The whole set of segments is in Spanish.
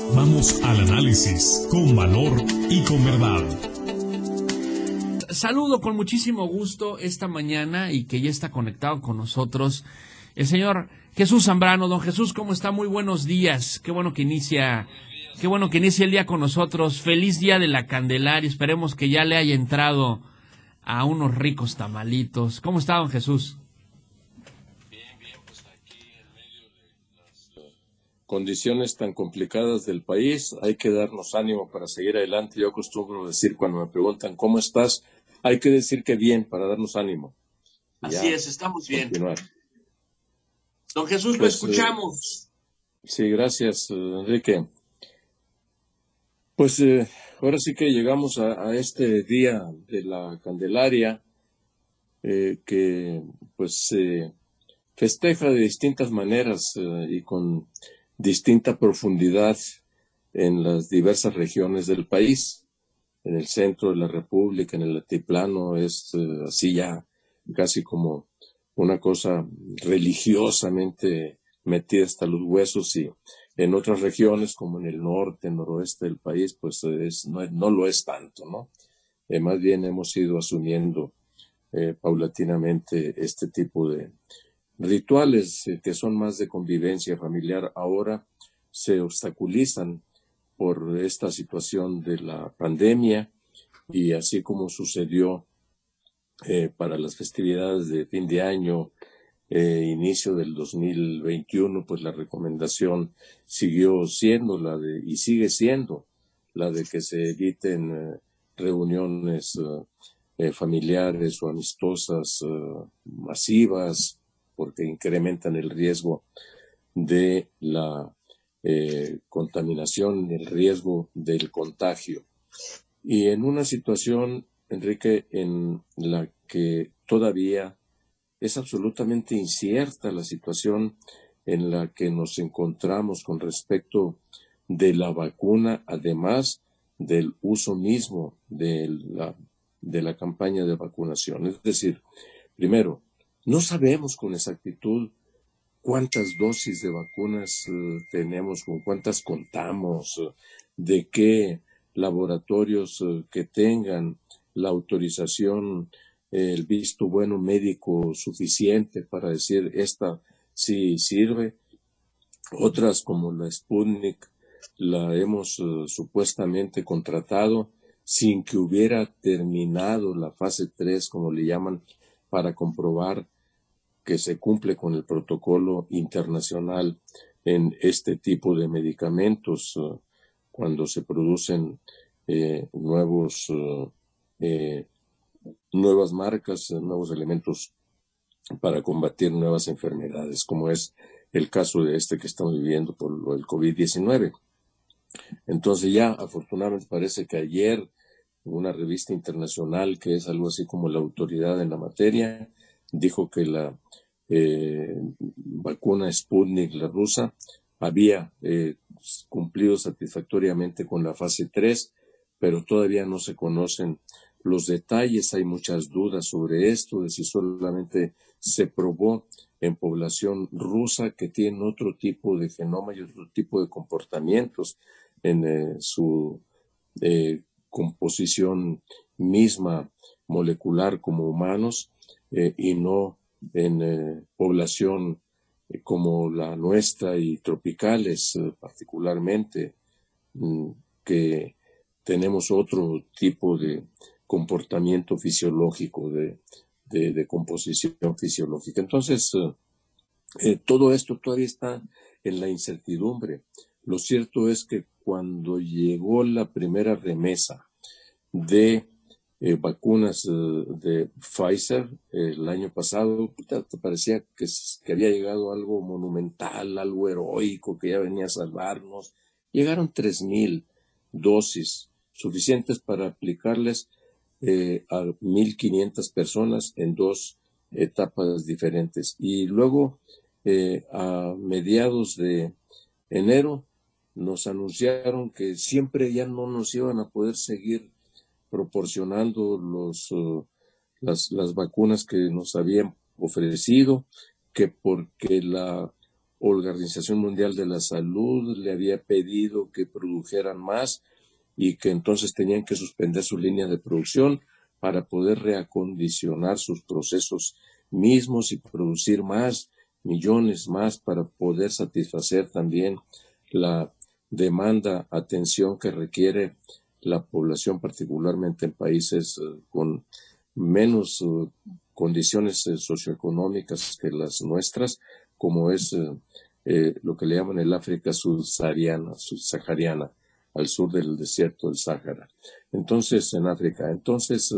Vamos al análisis con valor y con verdad. Saludo con muchísimo gusto esta mañana y que ya está conectado con nosotros el señor Jesús Zambrano. Don Jesús, ¿cómo está? Muy buenos días. Qué bueno que inicia el día con nosotros. Feliz día de la Candelaria. Esperemos que ya le haya entrado a unos ricos tamalitos. ¿Cómo está, don Jesús? Bien, pues aquí en medio de las condiciones tan complicadas del país, hay que darnos ánimo para seguir adelante. Yo acostumbro decir cuando me preguntan ¿cómo estás? Hay que decir que bien para darnos ánimo. Así es, estamos bien. Continuar. Don Jesús, lo escuchamos. Sí, gracias, Enrique. Pues ahora sí que llegamos a este día de la Candelaria, que pues se festeja de distintas maneras y con distinta profundidad en las diversas regiones del país. En el centro de la República, en el altiplano, es así ya casi como una cosa religiosamente metida hasta los huesos, y en otras regiones como en el norte, noroeste del país, pues no lo es tanto, ¿no? Más bien hemos ido asumiendo paulatinamente este tipo de rituales que son más de convivencia familiar. Ahora se obstaculizan por esta situación de la pandemia, y así como sucedió para las festividades de fin de año, inicio del 2021, pues la recomendación siguió siendo y sigue siendo la de que se eviten reuniones familiares o amistosas masivas, porque incrementan el riesgo de la contaminación, el riesgo del contagio. Y en una situación, Enrique, en la que todavía es absolutamente incierta la situación en la que nos encontramos con respecto de la vacuna, además del uso mismo de la campaña de vacunación. Es decir, primero, no sabemos con exactitud cuántas dosis de vacunas tenemos, con cuántas contamos, de qué laboratorios que tengan la autorización, el visto bueno médico suficiente para decir esta sí sirve. Otras, como la Sputnik, la hemos supuestamente contratado sin que hubiera terminado la fase 3, como le llaman, para comprobar que se cumple con el protocolo internacional en este tipo de medicamentos cuando se producen nuevas marcas, nuevos elementos para combatir nuevas enfermedades, como es el caso de este que estamos viviendo por el COVID-19. Entonces ya afortunadamente parece que ayer una revista internacional que es algo así como la autoridad en la materia dijo que la vacuna Sputnik, la rusa, había cumplido satisfactoriamente con la fase 3, pero todavía no se conocen los detalles. Hay muchas dudas sobre esto, de si solamente se probó en población rusa que tiene otro tipo de genoma y otro tipo de comportamientos en su composición misma molecular como humanos, y no en población como la nuestra y tropicales particularmente, que tenemos otro tipo de comportamiento fisiológico, de composición fisiológica. Entonces, todo esto todavía está en la incertidumbre. Lo cierto es que cuando llegó la primera remesa de vacunas de Pfizer el año pasado, te parecía que había llegado algo monumental, algo heroico, que ya venía a salvarnos. Llegaron 3,000 dosis, suficientes para aplicarles a 1,500 personas en 2 etapas diferentes. Y luego, a mediados de enero, nos anunciaron que siempre ya no nos iban a poder seguir proporcionando las vacunas que nos habían ofrecido, que porque la Organización Mundial de la Salud le había pedido que produjeran más y que entonces tenían que suspender su línea de producción para poder reacondicionar sus procesos mismos y producir más, millones más, para poder satisfacer también la demanda, atención que requiere la población, particularmente en países con menos condiciones socioeconómicas que las nuestras, como es lo que le llaman el África subsahariana, al sur del desierto del Sáhara. Entonces, en África. Entonces,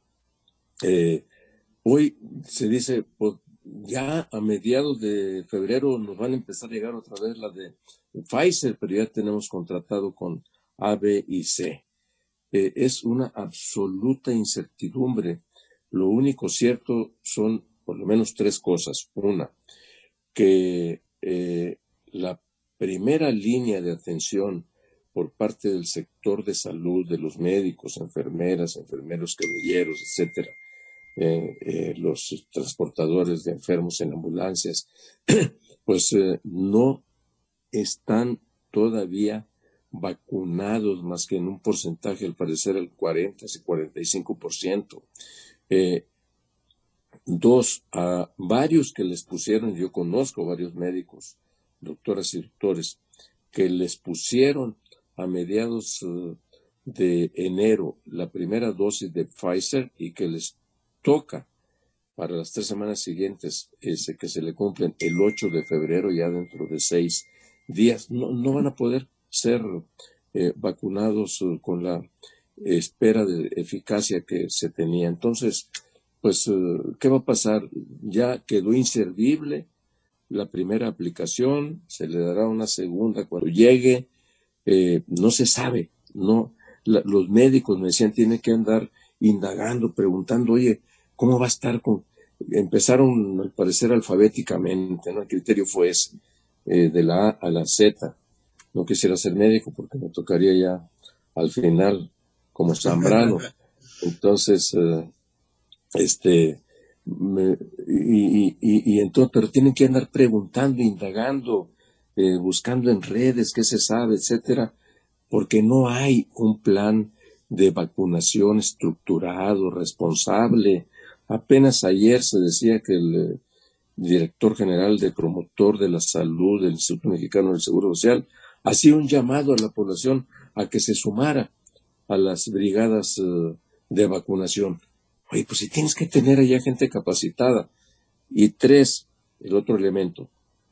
hoy se dice, pues, ya a mediados de febrero nos van a empezar a llegar otra vez la de Pfizer, pero ya tenemos contratado con A, B y C. Es una absoluta incertidumbre. Lo único cierto son por lo menos tres cosas. Una, que la primera línea de atención por parte del sector de salud, de los médicos, enfermeras, enfermeros, camilleros, etcétera, los transportadores de enfermos en ambulancias, pues no están todavía vacunados más que en un porcentaje, al parecer el 40 y 45%. Dos, a varios que les pusieron, yo conozco varios médicos, doctoras y doctores, que les pusieron a mediados de enero la primera dosis de Pfizer y que les toca para las 3 semanas siguientes que se le cumplen el 8 de febrero, ya dentro de 6 días, no van a poder ser vacunados con la espera de eficacia que se tenía. Entonces, pues, ¿qué va a pasar? Ya quedó inservible la primera aplicación, se le dará una segunda cuando llegue, no se sabe, los médicos me decían, tienen que andar indagando, preguntando, oye, ¿cómo va a estar empezaron al parecer alfabéticamente, ¿no? El criterio fue ese, de la A a la Z. No quisiera ser médico porque me tocaría ya al final como Zambrano. Entonces, entonces, pero tienen que andar preguntando, indagando, buscando en redes qué se sabe, etcétera, porque no hay un plan de vacunación estructurado, responsable. Apenas ayer se decía que el director general de promotor de la salud del Instituto Mexicano del Seguro Social hacía un llamado a la población a que se sumara a las brigadas de vacunación. Oye, pues si tienes que tener allá gente capacitada. Y tres, el otro elemento,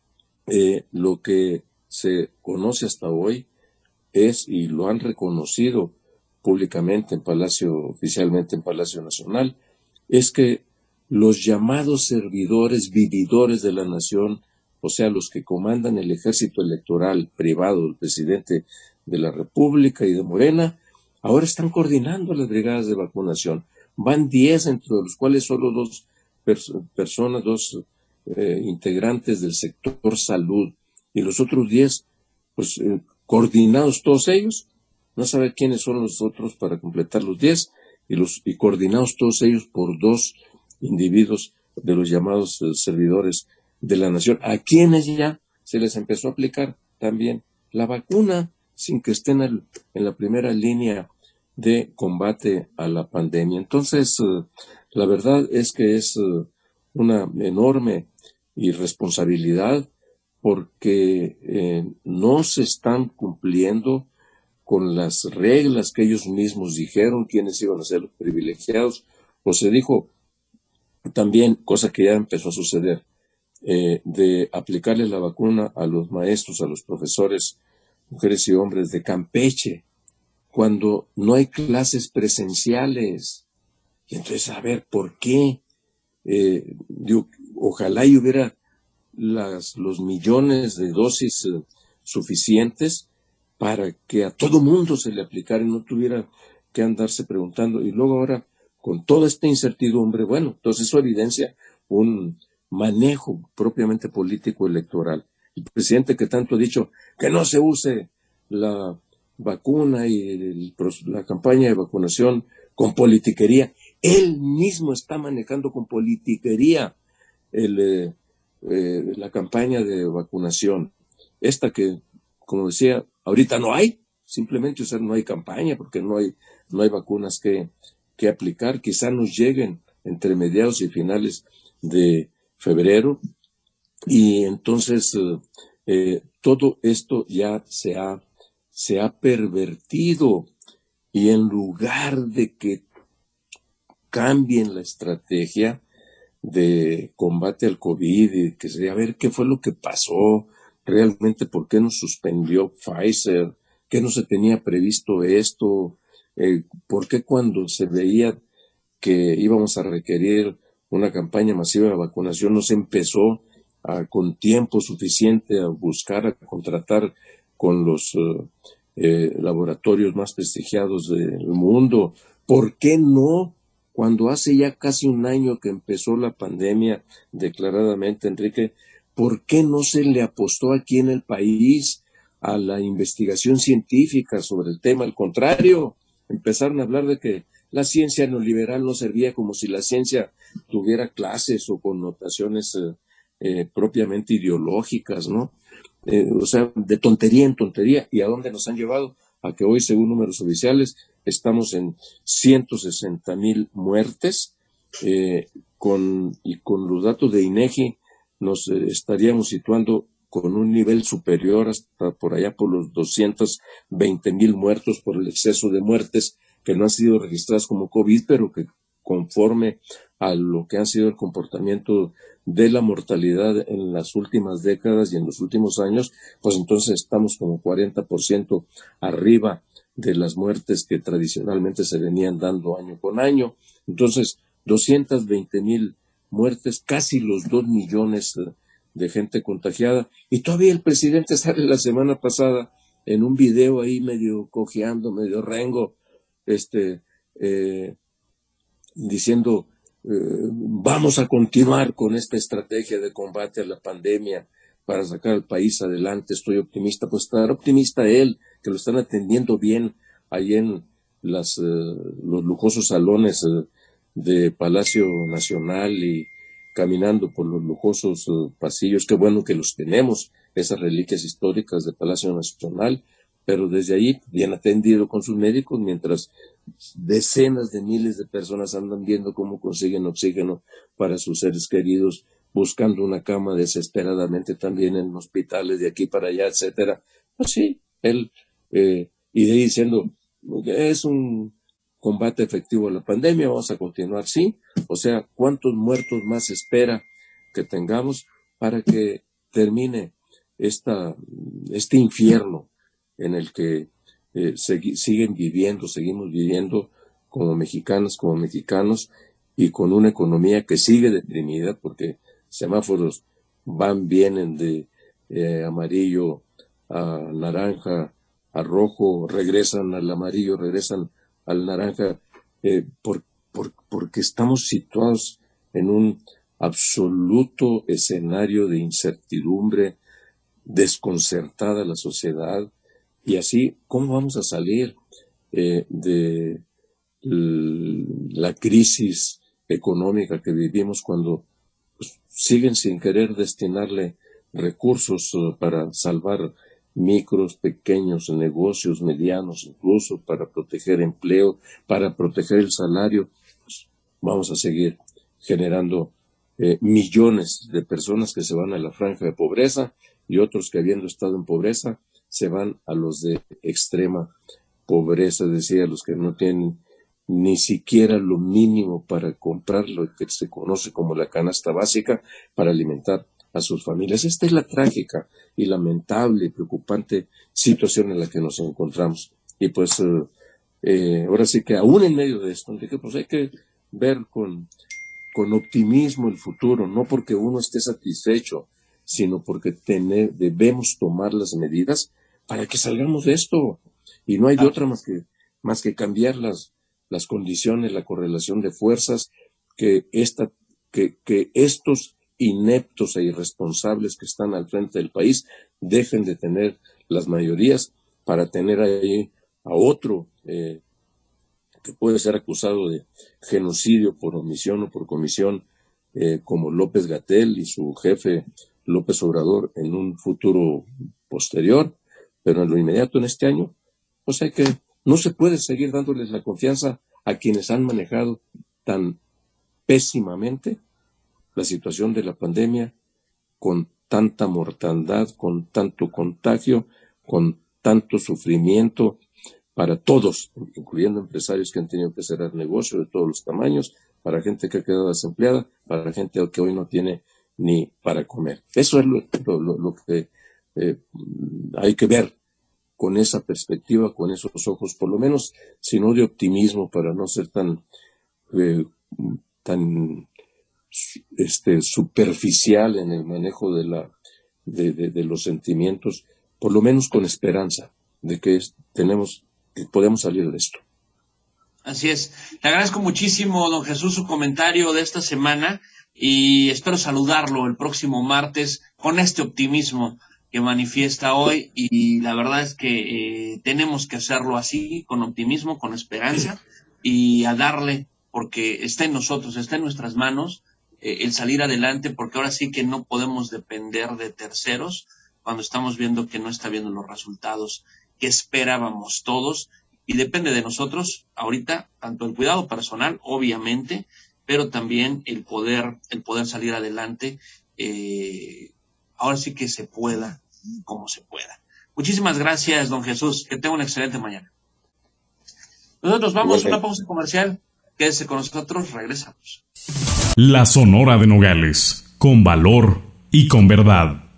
lo que se conoce hasta hoy es, y lo han reconocido públicamente oficialmente en Palacio Nacional, es que los llamados servidores, vividores de la nación, o sea, los que comandan el ejército electoral privado del presidente de la República y de Morena, ahora están coordinando las brigadas de vacunación. Van 10, entre los cuales solo dos personas, integrantes del sector salud, y los otros 10, pues coordinados todos ellos, no sabe quiénes son los otros para completar los 10, y coordinados todos ellos por dos individuos de los llamados servidores de la nación, a quienes ya se les empezó a aplicar también la vacuna sin que estén en la primera línea de combate a la pandemia. Entonces, la verdad es que es una enorme irresponsabilidad porque no se están cumpliendo con las reglas que ellos mismos dijeron quiénes iban a ser los privilegiados, o se dijo también, cosa que ya empezó a suceder, de aplicarle la vacuna a los maestros, a los profesores, mujeres y hombres de Campeche, cuando no hay clases presenciales. Y entonces, a ver, ¿por qué? Ojalá y hubiera los millones de dosis suficientes para que a todo mundo se le aplicara y no tuviera que andarse preguntando. Y luego ahora, con toda esta incertidumbre, bueno, entonces eso evidencia un manejo propiamente político electoral. El presidente que tanto ha dicho que no se use la vacuna y la campaña de vacunación con politiquería, él mismo está manejando con politiquería la campaña de vacunación, esta que, como decía, ahorita no hay, simplemente, o sea, no hay campaña porque no hay vacunas que aplicar, quizá nos lleguen entre mediados y finales de febrero, y entonces todo esto ya se ha pervertido, y en lugar de que cambien la estrategia de combate al COVID, y que se a ver qué fue lo que pasó realmente, por qué nos suspendió Pfizer, qué no se tenía previsto esto, por qué cuando se veía que íbamos a requerir una campaña masiva de vacunación no se empezó con tiempo suficiente a buscar, a contratar con los laboratorios más prestigiados del mundo. ¿Por qué no? Cuando hace ya casi un año que empezó la pandemia, declaradamente, Enrique, ¿por qué no se le apostó aquí en el país a la investigación científica sobre el tema? Al contrario, empezaron a hablar de que la ciencia neoliberal no servía, como si la ciencia tuviera clases o connotaciones propiamente ideológicas, ¿no? O sea, de tontería en tontería. ¿Y a dónde nos han llevado? A que hoy, según números oficiales, estamos en 160,000 muertes, y con los datos de INEGI nos estaríamos situando con un nivel superior hasta por allá por los 220,000 muertos por el exceso de muertes que no han sido registradas como COVID, pero que conforme a lo que ha sido el comportamiento de la mortalidad en las últimas décadas y en los últimos años, pues entonces estamos como 40% arriba de las muertes que tradicionalmente se venían dando año con año. Entonces, 220,000 muertes, casi los 2 millones de gente contagiada. Y todavía el presidente sale la semana pasada en un video ahí medio cojeando, medio rengo, diciendo, vamos a continuar con esta estrategia de combate a la pandemia para sacar al país adelante, estoy optimista. Pues estará optimista él, que lo están atendiendo bien ahí en los lujosos salones de Palacio Nacional, y caminando por los lujosos pasillos. Qué bueno que los tenemos, esas reliquias históricas de Palacio Nacional, pero desde ahí bien atendido con sus médicos, mientras decenas de miles de personas andan viendo cómo consiguen oxígeno para sus seres queridos, buscando una cama desesperadamente también en hospitales de aquí para allá, etcétera. Pues sí, él, y de ahí diciendo, es un combate efectivo a la pandemia, vamos a continuar, sí. O sea, ¿cuántos muertos más espera que tengamos para que termine este infierno en el que seguimos viviendo como mexicanas, como mexicanos, y con una economía que sigue deprimida, porque semáforos vienen de amarillo a naranja, a rojo, regresan al amarillo, regresan al naranja, porque estamos situados en un absoluto escenario de incertidumbre, desconcertada la sociedad. Y así, ¿cómo vamos a salir de la crisis económica que vivimos cuando siguen sin querer destinarle recursos para salvar micros, pequeños negocios, medianos, incluso para proteger empleo, para proteger el salario? Pues vamos a seguir generando millones de personas que se van a la franja de pobreza, y otros que, habiendo estado en pobreza, se van a los de extrema pobreza, es decir, a los que no tienen ni siquiera lo mínimo para comprar lo que se conoce como la canasta básica para alimentar a sus familias. Esta es la trágica y lamentable y preocupante situación en la que nos encontramos. Y pues ahora sí que aún en medio de esto, pues hay que ver con optimismo el futuro, no porque uno esté satisfecho, sino porque debemos tomar las medidas para que salgamos de esto. Y no hay de otra más que cambiar las condiciones, la correlación de fuerzas, que estos ineptos e irresponsables que están al frente del país dejen de tener las mayorías para tener ahí a otro que puede ser acusado de genocidio por omisión o por comisión, como López Gatell y su jefe López Obrador en un futuro posterior, pero en lo inmediato en este año, pues no se puede seguir dándoles la confianza a quienes han manejado tan pésimamente la situación de la pandemia, con tanta mortandad, con tanto contagio, con tanto sufrimiento para todos, incluyendo empresarios que han tenido que cerrar negocios de todos los tamaños, para gente que ha quedado desempleada, para gente que hoy no tiene ni para comer. Eso es lo que hay que ver con esa perspectiva, con esos ojos, por lo menos, si no de optimismo, para no ser tan superficial en el manejo de los sentimientos, por lo menos con esperanza de que podemos salir de esto. Así es. Le agradezco muchísimo, don Jesús, su comentario de esta semana y espero saludarlo el próximo martes con este optimismo que manifiesta hoy, y la verdad es que tenemos que hacerlo así, con optimismo, con esperanza, y a darle, porque está en nosotros, está en nuestras manos el salir adelante, porque ahora sí que no podemos depender de terceros cuando estamos viendo que no está viendo los resultados que esperábamos todos, y depende de nosotros ahorita, tanto el cuidado personal, obviamente, pero también el poder salir adelante, ahora sí que se pueda, como se pueda. Muchísimas gracias, don Jesús, que tenga una excelente mañana. Nosotros vamos a una pausa comercial, quédese con nosotros, regresamos. La Sonora de Nogales, con valor y con verdad.